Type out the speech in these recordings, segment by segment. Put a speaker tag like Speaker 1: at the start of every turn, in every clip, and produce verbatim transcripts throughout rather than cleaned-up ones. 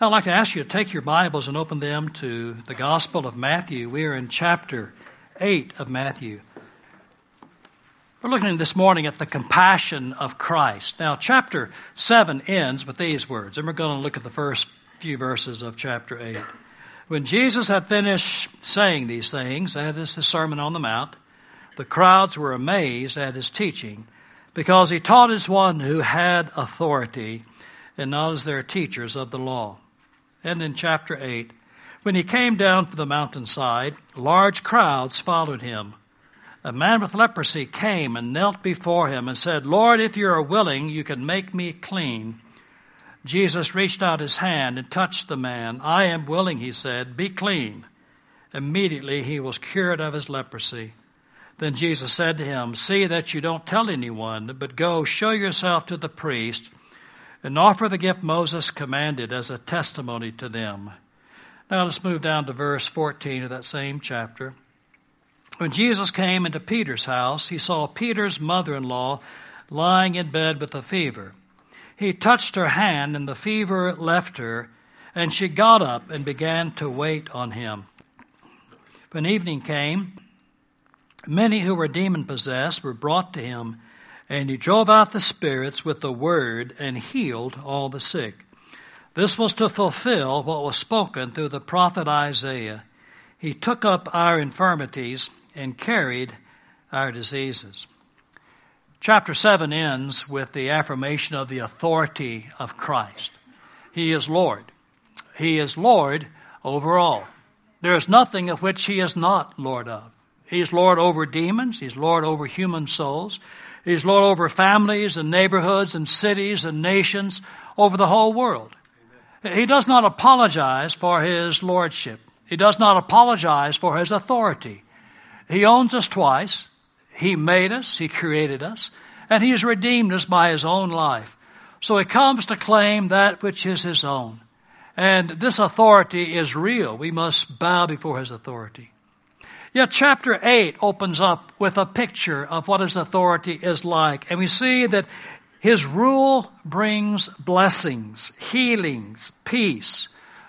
Speaker 1: I'd like to ask you to take your Bibles and open them to the Gospel of Matthew. We are in chapter eight of Matthew. We're looking this morning at the compassion of Christ. Now, chapter seven ends with these words, and we're going to look at the first few verses of chapter eight. When Jesus had finished saying these things, that is the Sermon on the Mount, the crowds were amazed at his teaching, because he taught as one who had authority, and not as their teachers of the law. And in chapter eight, when he came down from the mountainside, large crowds followed him. A man with leprosy came and knelt before him and said, "Lord, if you are willing, you can make me clean." Jesus reached out his hand and touched the man. "I am willing," he said, "be clean." Immediately he was cured of his leprosy. Then Jesus said to him, "See that you don't tell anyone, but go show yourself to the priest and offer the gift Moses commanded as a testimony to them." Now let's move down to verse fourteen of that same chapter. When Jesus came into Peter's house, he saw Peter's mother-in-law lying in bed with a fever. He touched her hand, and the fever left her, and she got up and began to wait on him. When evening came, many who were demon-possessed were brought to him, and he drove out the spirits with the word and healed all the sick. This was to fulfill what was spoken through the prophet Isaiah. He took up our infirmities and carried our diseases. Chapter seven ends with the affirmation of the authority of Christ. He is Lord. He is Lord over all. There is nothing of which he is not Lord of. He is Lord over demons. He's Lord over human souls. He's Lord over families and neighborhoods and cities and nations over the whole world. Amen. He does not apologize for his lordship. He does not apologize for his authority. He owns us twice. He made us. He created us. And he has redeemed us by his own life. So he comes to claim that which is his own. And this authority is real. We must bow before his authority. Yet chapter eight opens up with a picture of what his authority is like. And we see that his rule brings blessings, healings, peace,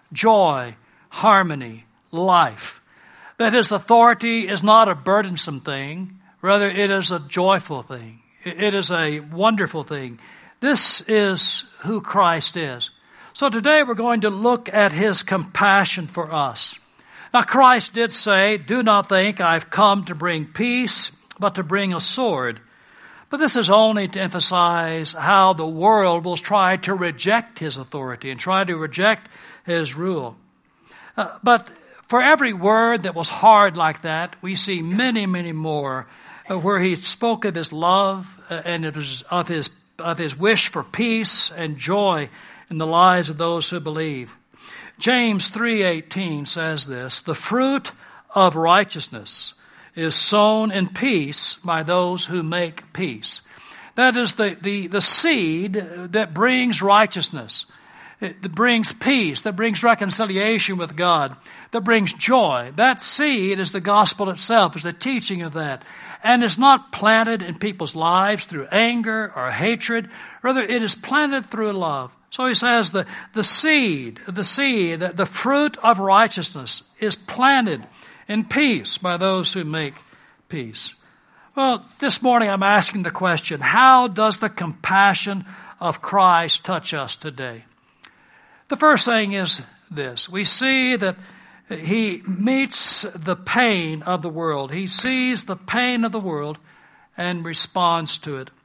Speaker 1: joy, harmony, life. That his authority is not a burdensome thing. Rather, it is a joyful thing. It is a wonderful thing. This is who Christ is. So today we're going to look at his compassion for us. Now, Christ did say, "Do not think I've come to bring peace, but to bring a sword." But this is only to emphasize how the world will try to reject his authority and try to reject his rule. Uh, but for every word that was hard like that, we see many, many more uh, where he spoke of his love uh, and of his, of his, of his wish for peace and joy in the lives of those who believe. James three eighteen says this, "The fruit of righteousness is sown in peace by those who make peace." That is the, the, the seed that brings righteousness, that brings peace, that brings reconciliation with God, that brings joy. That seed is the gospel itself, is the teaching of that. And it's not planted in people's lives through anger or hatred. Rather, it is planted through love. So he says the, the seed, the seed, the fruit of righteousness is planted in peace by those who make peace. Well, this morning I'm asking the question, how does the compassion of Christ touch us today? The first thing is this. We see that he meets the pain of the world. He sees the pain of the world and responds to it.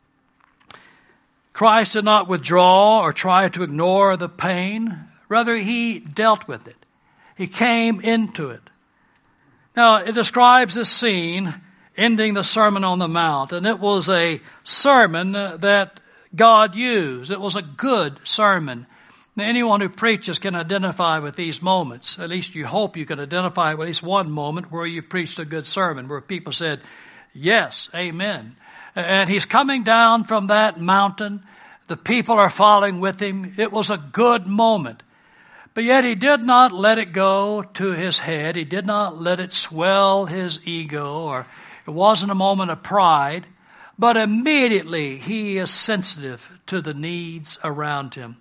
Speaker 1: Christ did not withdraw or try to ignore the pain. Rather, he dealt with it. He came into it. Now, it describes this scene ending the Sermon on the Mount, and it was a sermon that God used. It was a good sermon. Now, anyone who preaches can identify with these moments. At least you hope you can identify with at least one moment where you preached a good sermon, where people said, "Yes, amen." And he's coming down from that mountain. The people are following with him. It was a good moment. But yet he did not let it go to his head. He did not let it swell his ego, or it wasn't a moment of pride. But immediately he is sensitive to the needs around him.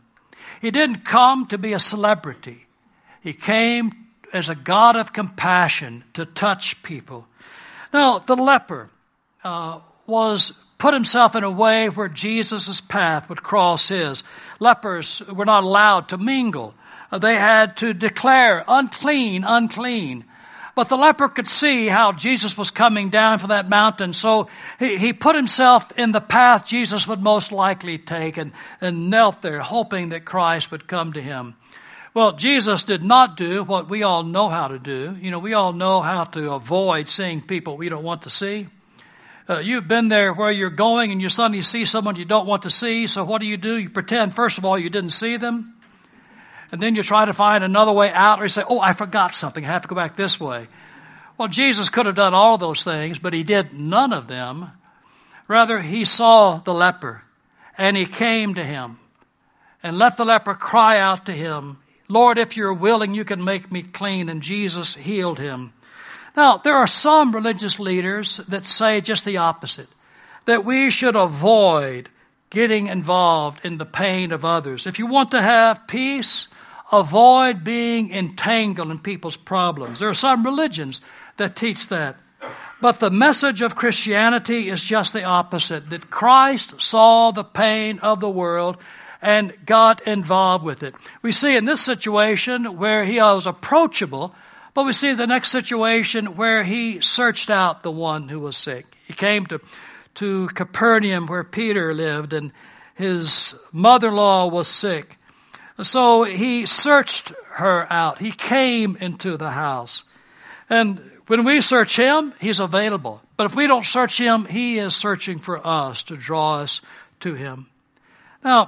Speaker 1: He didn't come to be a celebrity. He came as a God of compassion to touch people. Now, the leper uh, was put himself in a way where Jesus' path would cross his. Lepers were not allowed to mingle. Uh, they had to declare unclean, unclean. But the leper could see how Jesus was coming down from that mountain, so he, he put himself in the path Jesus would most likely take and, and knelt there, hoping that Christ would come to him. Well, Jesus did not do what we all know how to do. You know, we all know how to avoid seeing people we don't want to see. Uh, you've been there where you're going and you suddenly see someone you don't want to see, so what do you do? You pretend, first of all, you didn't see them. And then you try to find another way out, or you say, oh, I forgot something. I have to go back this way. Well, Jesus could have done all those things, but he did none of them. Rather, he saw the leper, and he came to him, and let the leper cry out to him, Lord, if you're willing, you can make me clean. And Jesus healed him. Now, there are some religious leaders that say just the opposite, that we should avoid getting involved in the pain of others. If you want to have peace, avoid being entangled in people's problems. There are some religions that teach that. But the message of Christianity is just the opposite, that Christ saw the pain of the world and got involved with it. We see in this situation where he was approachable, but we see the next situation where he searched out the one who was sick. He came to, to Capernaum where Peter lived, and his mother-in-law was sick. So he searched her out. He came into the house. And when we search him, he's available. But if we don't search him, he is searching for us to draw us to him. Now,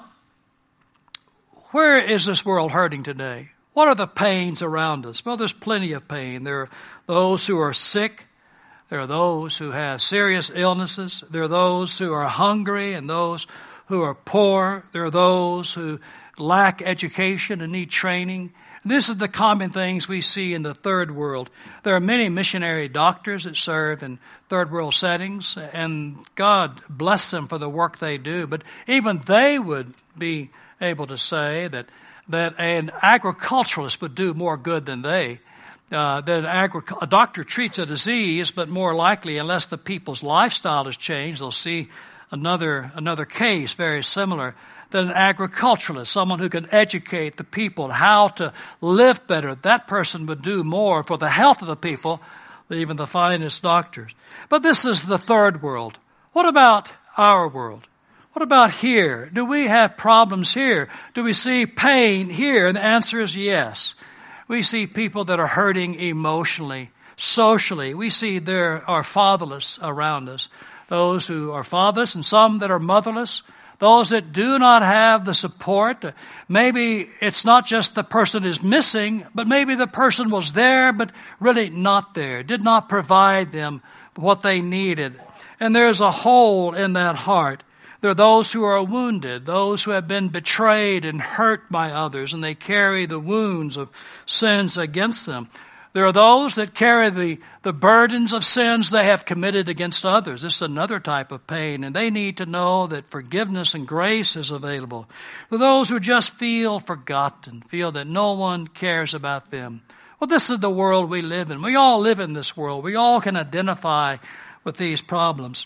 Speaker 1: where is this world hurting today? What are the pains around us? Well, there's plenty of pain. There are those who are sick. There are those who have serious illnesses. There are those who are hungry and those who are poor. There are those who lack education and need training. This is the common things we see in the third world. There are many missionary doctors that serve in third world settings, and God bless them for the work they do. But even they would be able to say that that an agriculturalist would do more good than they. Uh, that an agri- a doctor treats a disease, but more likely, unless the people's lifestyle has changed, they'll see another another case very similar. That an agriculturalist, someone who can educate the people how to live better, that person would do more for the health of the people than even the finest doctors. But this is the third world. What about our world? What about here? Do we have problems here? Do we see pain here? And the answer is yes. We see people that are hurting emotionally, socially. We see there are fatherless around us. Those who are fatherless and some that are motherless. Those that do not have the support. Maybe it's not just the person is missing, but maybe the person was there but really not there. Did not provide them what they needed. And there's a hole in that heart. There are those who are wounded, those who have been betrayed and hurt by others, and they carry the wounds of sins against them. There are those that carry the, the burdens of sins they have committed against others. This is another type of pain, and they need to know that forgiveness and grace is available. For those who just feel forgotten, feel that no one cares about them. Well, this is the world we live in. We all live in this world. We all can identify with these problems.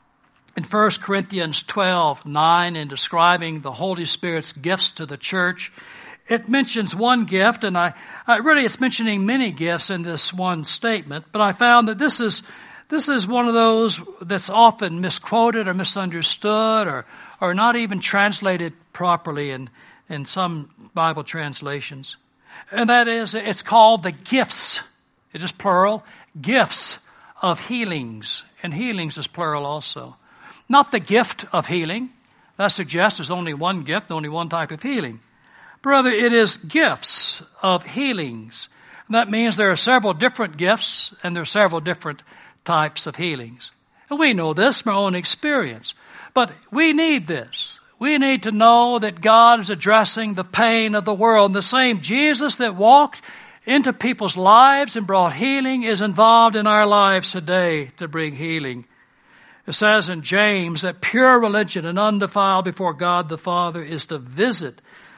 Speaker 1: In First Corinthians twelve nine, in describing the Holy Spirit's gifts to the church, it mentions one gift, and I, I really it's mentioning many gifts in this one statement, but I found that this is this is one of those that's often misquoted or misunderstood or or not even translated properly in, in some Bible translations. And that is, it's called the gifts. It is plural, gifts of healings. And healings is plural also. Not the gift of healing. That suggests there's only one gift, only one type of healing. Rather, it is gifts of healings. And that means there are several different gifts and there are several different types of healings. And we know this from our own experience. But we need this. We need to know that God is addressing the pain of the world. And the same Jesus that walked into people's lives and brought healing is involved in our lives today to bring healing. It says in James that pure religion and undefiled before God the Father is to visit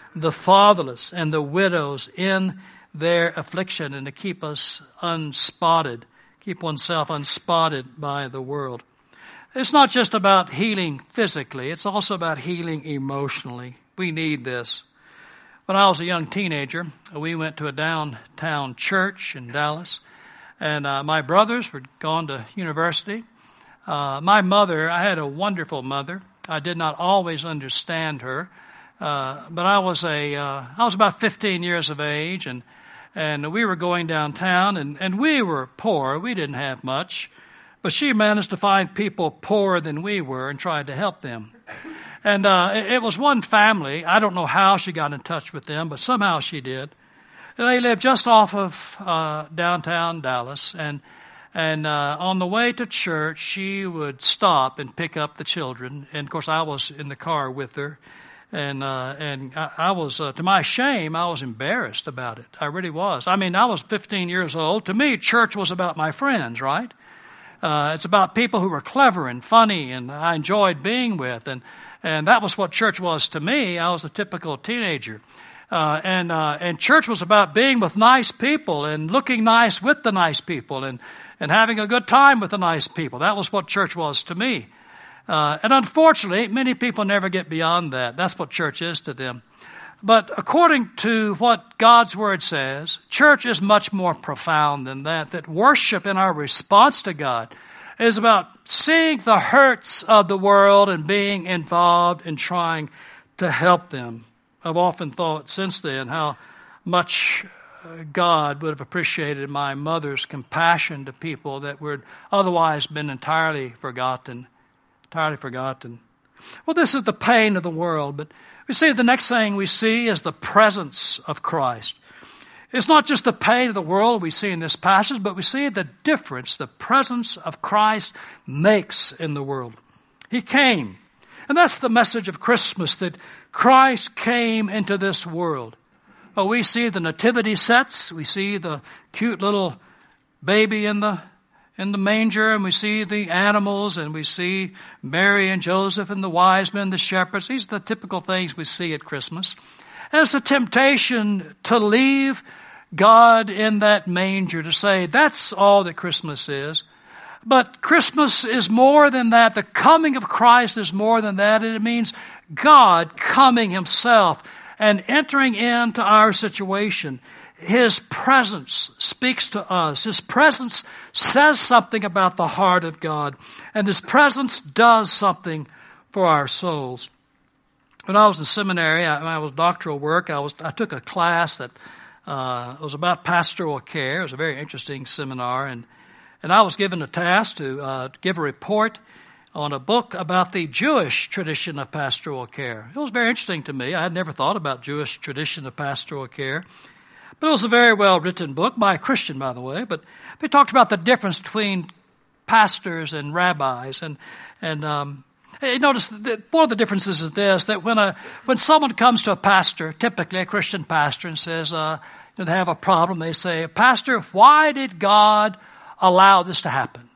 Speaker 1: the fatherless and the widows in their affliction, and to keep us unspotted, keep oneself unspotted by the world. It's not just about healing physically, it's also about healing emotionally. We need this. When I was a young teenager, we went to a downtown church in Dallas, and uh, my brothers were gone to university. Uh, my mother, I had a wonderful mother. I did not always understand her, uh, but I was a uh, I was about fifteen years of age, and and we were going downtown, and, and we were poor. We didn't have much, but she managed to find people poorer than we were and tried to help them. And uh, it, it was one family. I don't know how she got in touch with them, but somehow she did. And they lived just off of uh, downtown Dallas, and and uh, on the way to church, she would stop and pick up the children. And of course, I was in the car with her, and uh, and I, I was, uh, to my shame, I was embarrassed about it. I really was. I mean, I was fifteen years old. To me, church was about my friends, right? Uh, it's about people who were clever and funny, and I enjoyed being with, and and that was what church was to me. I was a typical teenager. Uh, and, uh, and church was about being with nice people and looking nice with the nice people and, and having a good time with the nice people. That was what church was to me. Uh, and unfortunately, many people never get beyond that. That's what church is to them. But according to what God's Word says, church is much more profound than that. That worship in our response to God is about seeing the hurts of the world and being involved in trying to help them. I've often thought since then how much God would have appreciated my mother's compassion to people that would otherwise been entirely forgotten, entirely forgotten. Well, this is the pain of the world, but we see the next thing we see is the presence of Christ. It's not just the pain of the world we see in this passage, but we see the difference the presence of Christ makes in the world. He came. And that's the message of Christmas, that Christ came into this world. Oh, we see the nativity sets. We see the cute little baby in the in the manger, and we see the animals, and we see Mary and Joseph and the wise men, the shepherds. These are the typical things we see at Christmas. And it's a temptation to leave God in that manger, to say that's all that Christmas is. But Christmas is more than that. The coming of Christ is more than that. And it means God coming himself and entering into our situation. His presence speaks to us. His presence says something about the heart of God. And his presence does something for our souls. When I was in seminary, I, when I was doctoral work, I was I took a class that uh, was about pastoral care. It was a very interesting seminar, and And I was given a task to uh, give a report on a book about the Jewish tradition of pastoral care. It was very interesting to me. I had never thought about Jewish tradition of pastoral care. But it was a very well-written book, by a Christian, by the way. But they talked about the difference between pastors and rabbis. And and um, you notice that one of the differences is this, that when a when someone comes to a pastor, typically a Christian pastor, and says uh, you know, they have a problem, they say, "Pastor, why did God allow this to happen?"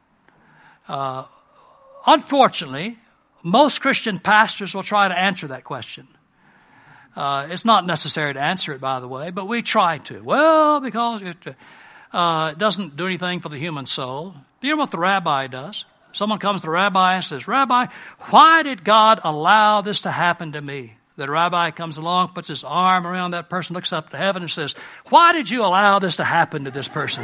Speaker 1: Uh, unfortunately, most Christian pastors will try to answer that question. Uh, it's not necessary to answer it, by the way, but we try to. Well, because it, uh, it doesn't do anything for the human soul. Do you know what the rabbi does? Someone comes to the rabbi and says, "Rabbi, why did God allow this to happen to me?" The rabbi comes along, puts his arm around that person, looks up to heaven and says, "Why did you allow this to happen to this person?"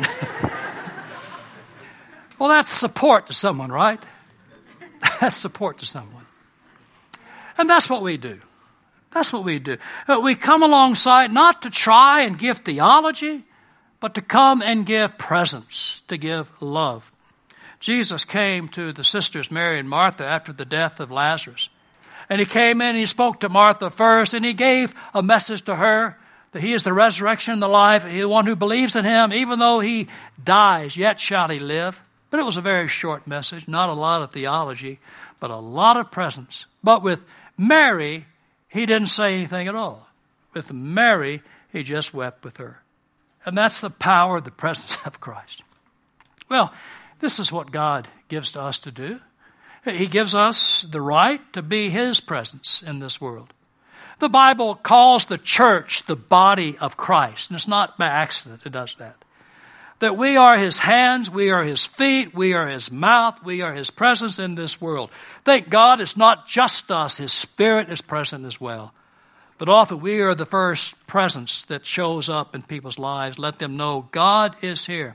Speaker 1: Well, that's support to someone, right? That's support to someone. And that's what we do. That's what we do. Uh, we come alongside not to try and give theology, but to come and give presence, to give love. Jesus came to the sisters Mary and Martha after the death of Lazarus. And he came in and he spoke to Martha first, and he gave a message to her that he is the resurrection and the life. He is the one who believes in him, even though he dies, yet shall he live. But it was a very short message, not a lot of theology, but a lot of presence. But with Mary, he didn't say anything at all. With Mary, he just wept with her. And that's the power of the presence of Christ. Well, this is what God gives to us to do. He gives us the right to be his presence in this world. The Bible calls the church the body of Christ, and it's not by accident it does that. That we are His hands, we are His feet, we are His mouth, we are His presence in this world. Thank God it's not just us, His Spirit is present as well. But often we are the first presence that shows up in people's lives. Let them know God is here.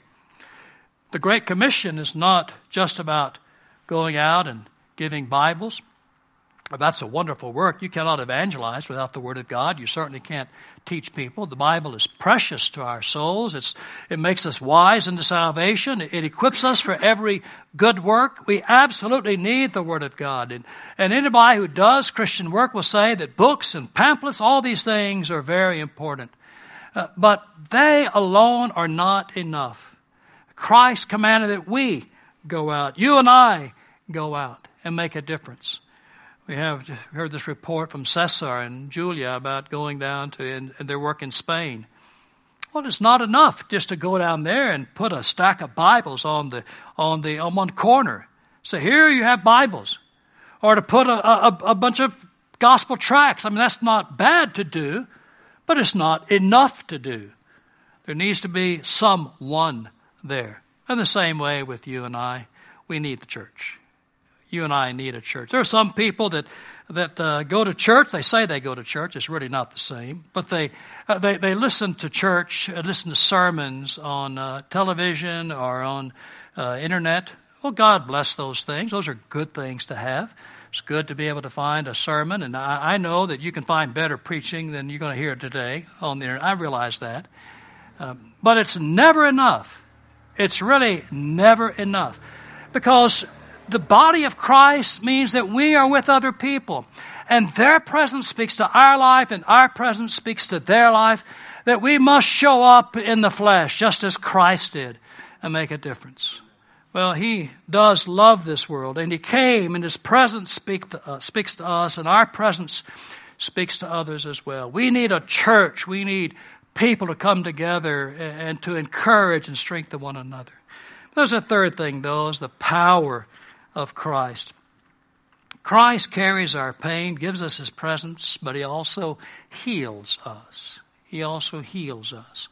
Speaker 1: The Great Commission is not just about going out and giving Bibles. That's a wonderful work. You cannot evangelize without the Word of God. You certainly can't teach people. The Bible is precious to our souls. It's, it makes us wise into salvation. It, it equips us for every good work. We absolutely need the Word of God. And, and anybody who does Christian work will say that books and pamphlets, all these things are very important. Uh, but they alone are not enough. Christ commanded that we go out. You and I go out and make a difference. We have heard this report from Cesar and Julia about going down to in, in their work in Spain. Well, it's not enough just to go down there and put a stack of Bibles on the on the on one corner. Say, here you have Bibles, or to put a, a, a bunch of gospel tracts. I mean, that's not bad to do, but it's not enough to do. There needs to be someone there. And the same way with you and I, we need the church. You and I need a church. There are some people that that uh, go to church. They say they go to church. It's really not the same. But they uh, they, they listen to church, uh, listen to sermons on uh, television or on uh, internet. Well, God bless those things. Those are good things to have. It's good to be able to find a sermon. And I, I know that you can find better preaching than you're going to hear today on the internet. I realize that. Um, but it's never enough. It's really never enough. Because the body of Christ means that we are with other people, and their presence speaks to our life, and our presence speaks to their life, that we must show up in the flesh, just as Christ did, and make a difference. Well, He does love this world, and He came, and His presence speak to us, speaks to us, and our presence speaks to others as well. We need a church. We need people to come together and to encourage and strengthen one another. There's a third thing, though, is the power of Christ. Christ carries our pain, gives us His presence, but He also heals us. He also heals us.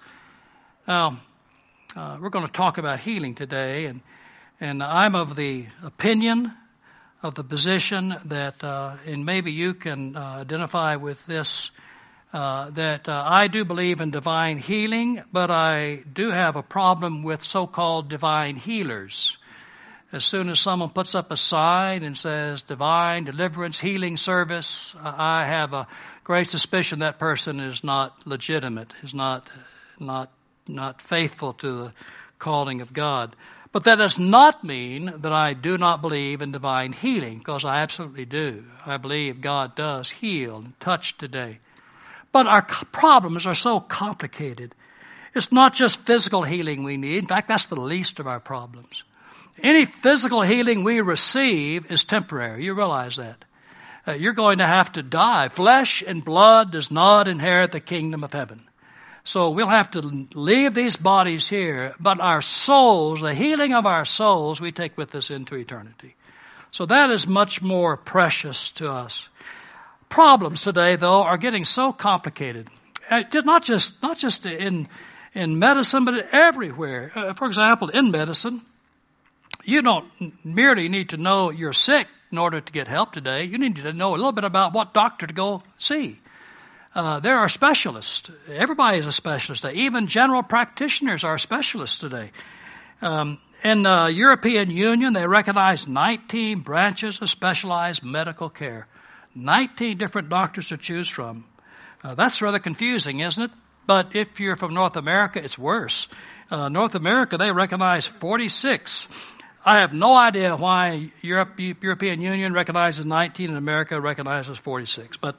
Speaker 1: Now, uh, we're going to talk about healing today, and and I'm of the opinion, of the position that, uh, and maybe you can uh, identify with this, uh, that uh, I do believe in divine healing, but I do have a problem with so-called divine healers. As soon as someone puts up a sign and says divine deliverance healing service, I have a great suspicion that person is not legitimate, is not not not faithful to the calling of God. But that does not mean that I do not believe in divine healing, because I absolutely do. I believe God does heal and touch today. But our problems are so complicated. It's not just physical healing we need. In fact, that's the least of our problems. Any physical healing we receive is temporary. You realize that. Uh, you're going to have to die. Flesh and blood does not inherit the kingdom of heaven. So we'll have to leave these bodies here, but our souls, the healing of our souls, we take with us into eternity. So that is much more precious to us. Problems today, though, are getting so complicated. Uh, not just not just in in medicine, but everywhere. Uh, for example, in medicine, you don't merely need to know you're sick in order to get help today. You need to know a little bit about what doctor to go see. Uh, there are specialists. Everybody is a specialist today. Even general practitioners are specialists today. Um, in the European Union, they recognize nineteen branches of specialized medical care. nineteen different doctors to choose from. Uh, that's rather confusing, isn't it? But if you're from North America, it's worse. Uh, North America, they recognize forty-six. I have no idea why Europe, European Union recognizes nineteen and America recognizes forty-six. But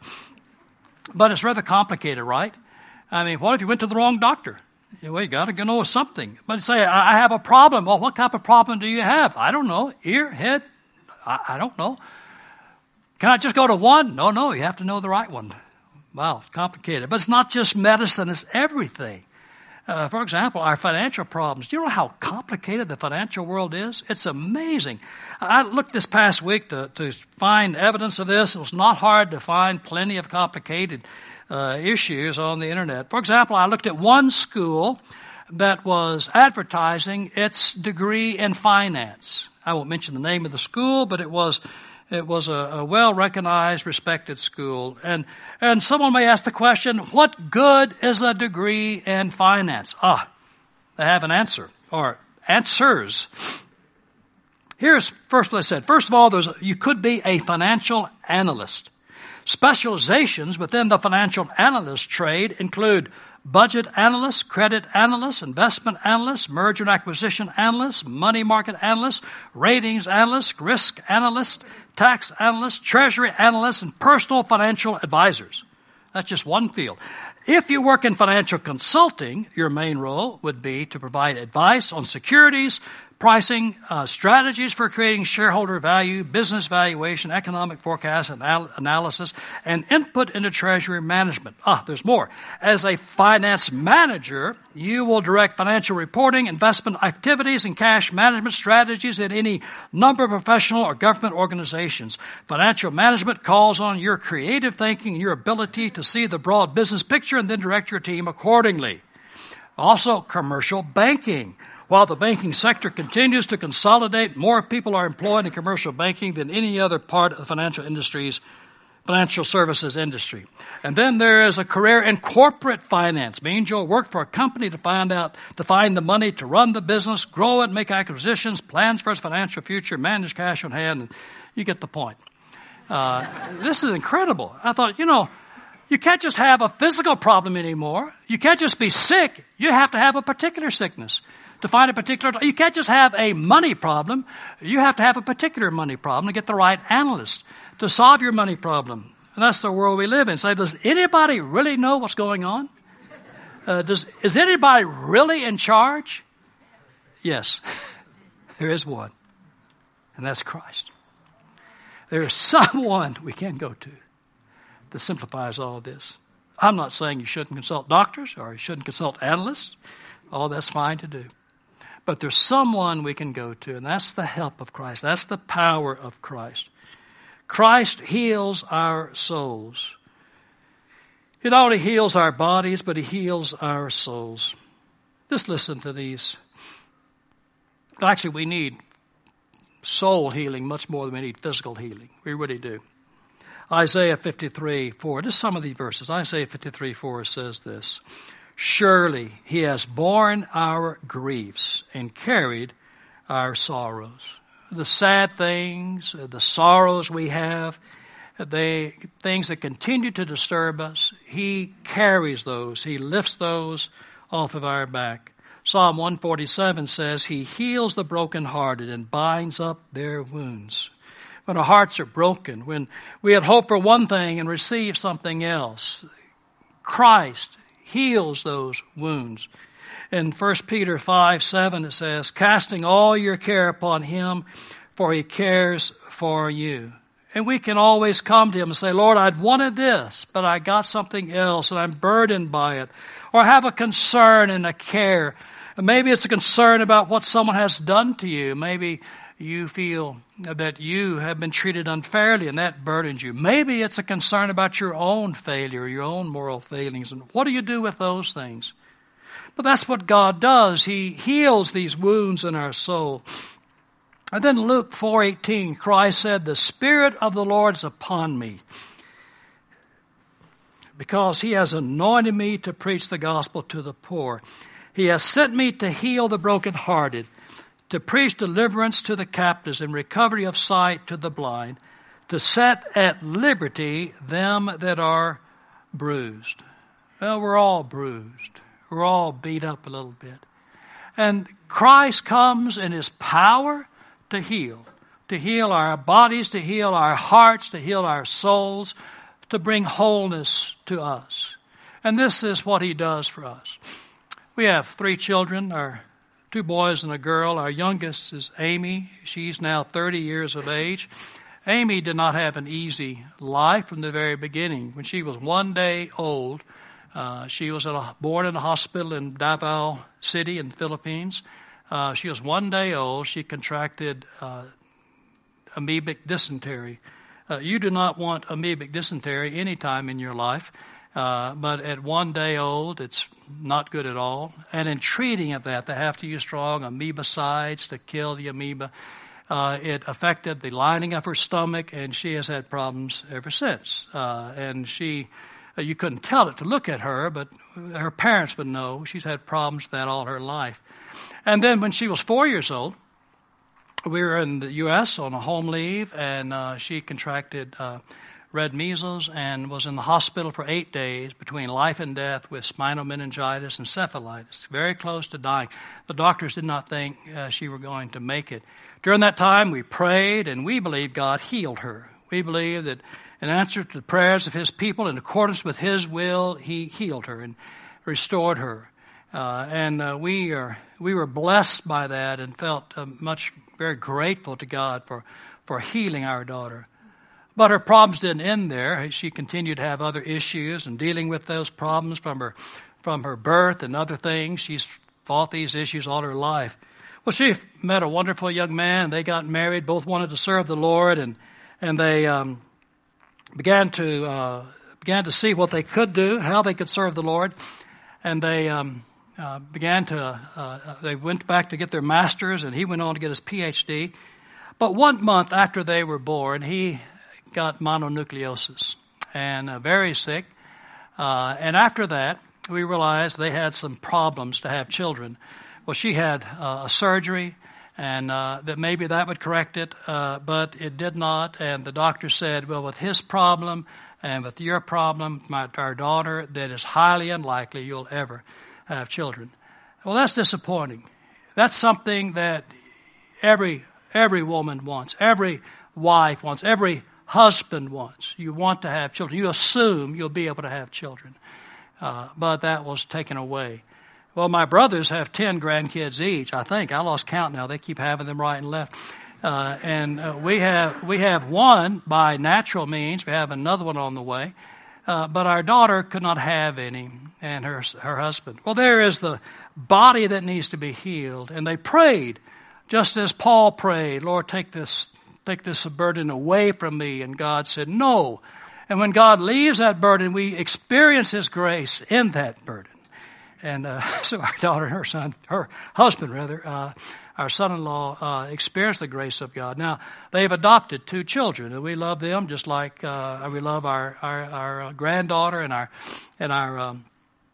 Speaker 1: but it's rather complicated, right? I mean, what if you went to the wrong doctor? Well, you got to know something. But say, I have a problem. Well, what type of problem do you have? I don't know. Ear, head? I, I don't know. Can I just go to one? No, no, you have to know the right one. Wow, it's complicated. But it's not just medicine, it's everything. Uh, for example, our financial problems. Do you know how complicated the financial world is? It's amazing. I looked this past week to, to find evidence of this. It was not hard to find plenty of complicated uh, issues on the internet. For example, I looked at one school that was advertising its degree in finance. I won't mention the name of the school, but it was It was a, a well-recognized, respected school. And and someone may ask the question, what good is a degree in finance? Ah, they have an answer, or answers. Here's first what I said. First of all, there's you could be a financial analyst. Specializations within the financial analyst trade include budget analyst, credit analyst, investment analyst, merger and acquisition analyst, money market analyst, ratings analyst, risk analyst, tax analyst, treasury analyst, and personal financial advisors. That's just one field. If you work in financial consulting, your main role would be to provide advice on securities, pricing, uh, strategies for creating shareholder value, business valuation, economic forecast and anal- analysis, and input into treasury management. Ah, there's more. As a finance manager, you will direct financial reporting, investment activities, and cash management strategies at any number of professional or government organizations. Financial management calls on your creative thinking and your ability to see the broad business picture and then direct your team accordingly. Also, commercial banking. While the banking sector continues to consolidate, more people are employed in commercial banking than any other part of the financial industries, financial services industry. And then there is a career in corporate finance. Means you'll work for a company to find out, to find the money to run the business, grow it, make acquisitions, plans for its financial future, manage cash on hand, and you get the point. Uh, this is incredible. I thought, you know, you can't just have a physical problem anymore. You can't just be sick. You have to have a particular sickness. To find a particular, you can't just have a money problem. You have to have a particular money problem to get the right analyst to solve your money problem. And that's the world we live in. So does anybody really know what's going on? Uh, does is anybody really in charge? Yes, there is one, and that's Christ. There is someone we can go to that simplifies all of this. I'm not saying you shouldn't consult doctors or you shouldn't consult analysts. All that's fine to do. But there's someone we can go to, and that's the help of Christ. That's the power of Christ. Christ heals our souls. He not only heals our bodies, but he heals our souls. Just listen to these. Actually, we need soul healing much more than we need physical healing. We really do. Isaiah fifty-three four, just some of these verses. Isaiah fifty-three four says this. Surely he has borne our griefs and carried our sorrows. The sad things, the sorrows we have, the things that continue to disturb us, he carries those. He lifts those off of our back. Psalm one forty-seven says, he heals the brokenhearted and binds up their wounds. When our hearts are broken, when we had hoped for one thing and received something else, Christ heals those wounds. In First Peter five seven it says, casting all your care upon him, for he cares for you. And we can always come to him and say, Lord, I'd wanted this, but I got something else and I'm burdened by it. Or I have a concern and a care. And maybe it's a concern about what someone has done to you. Maybe you feel that you have been treated unfairly and that burdens you. Maybe it's a concern about your own failure, your own moral failings. And what do you do with those things? But that's what God does. He heals these wounds in our soul. And then Luke four eighteen, Christ said, the Spirit of the Lord is upon me, because he has anointed me to preach the gospel to the poor. He has sent me to heal the brokenhearted, to preach deliverance to the captives and recovery of sight to the blind, to set at liberty them that are bruised. Well, we're all bruised. We're all beat up a little bit. And Christ comes in his power to heal, to heal our bodies, to heal our hearts, to heal our souls, to bring wholeness to us. And this is what he does for us. We have three children, our two boys and a girl. Our youngest is Amy. She's now thirty years of age. Amy did not have an easy life from the very beginning. When she was one day old, Uh, she was at a, born in a hospital in Davao City in the Philippines. Uh, she was one day old. She contracted uh, amoebic dysentery. Uh, you do not want amoebic dysentery any time in your life, uh, but at one day old, it's not good at all. And in treating of that, they have to use strong amoebicides to kill the amoeba. Uh, it affected the lining of her stomach, and she has had problems ever since. Uh, and she, uh, you couldn't tell it to look at her, but her parents would know. She's had problems with that all her life. And then when she was four years old, we were in the U S on a home leave, and uh, she contracted uh, red measles and was in the hospital for eight days between life and death with spinal meningitis and encephalitis, very close to dying. The doctors did not think uh, she were going to make it. During that time, we prayed, and we believe God healed her. We believe that in answer to the prayers of His people, in accordance with His will, He healed her and restored her. Uh, and uh, we are we were blessed by that and felt uh, much very grateful to God for, for healing our daughter. But her problems didn't end there. She continued to have other issues and dealing with those problems from her from her birth and other things. She's fought these issues all her life. Well, she met a wonderful young man. They got married. Both wanted to serve the Lord, and and they um, began to uh, began to see what they could do, how they could serve the Lord, and they um, uh, began to. Uh, they went back to get their masters, and he went on to get his P H D. But one month after they were born, he got mononucleosis and uh, very sick. Uh, and after that, we realized they had some problems to have children. Well, she had uh, a surgery, and uh, that maybe that would correct it, uh, but it did not. And the doctor said, well, with his problem and with your problem, my, our daughter, that is highly unlikely you'll ever have children. Well, that's disappointing. That's something that every every woman wants, every wife wants, every husband wants. You want to have children. You assume you'll be able to have children, uh, but that was taken away. Well, my brothers have ten grandkids each, I think. I lost count now. They keep having them right and left. Uh, and uh, we have we have one by natural means. We have another one on the way. Uh, but our daughter could not have any, and her her husband. Well, there is the body that needs to be healed. And they prayed, just as Paul prayed, Lord, take this, take this burden away from me. And God said, no. And when God leaves that burden, we experience His grace in that burden. And uh, so our daughter and her son, her husband rather, uh, our son-in-law, uh, experienced the grace of God. Now, they've adopted two children, and we love them just like uh, we love our our, our granddaughter and our and our um,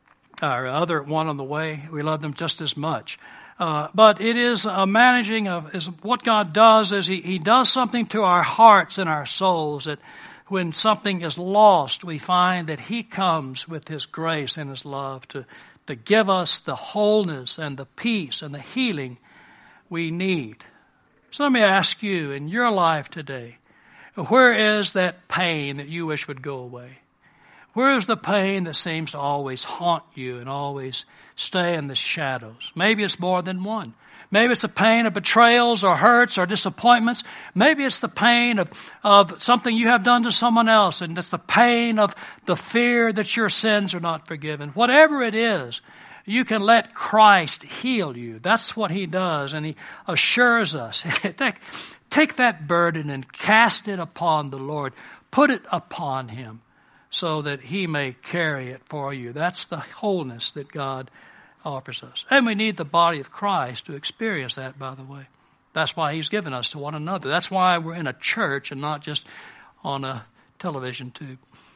Speaker 1: our other one on the way. We love them just as much. Uh, but it is a managing of is what God does is He He does something to our hearts and our souls that. When something is lost, we find that He comes with His grace and His love to, to give us the wholeness and the peace and the healing we need. So let me ask you, in your life today, where is that pain that you wish would go away? Where is the pain that seems to always haunt you and always stay in the shadows? Maybe it's more than one. Maybe it's the pain of betrayals or hurts or disappointments. Maybe it's the pain of, of something you have done to someone else, and it's the pain of the fear that your sins are not forgiven. Whatever it is, you can let Christ heal you. That's what He does, and He assures us. take, take that burden and cast it upon the Lord. Put it upon Him so that He may carry it for you. That's the wholeness that God offers us. And we need the body of Christ to experience that, by the way. That's why He's given us to one another. That's why we're in a church and not just on a television tube.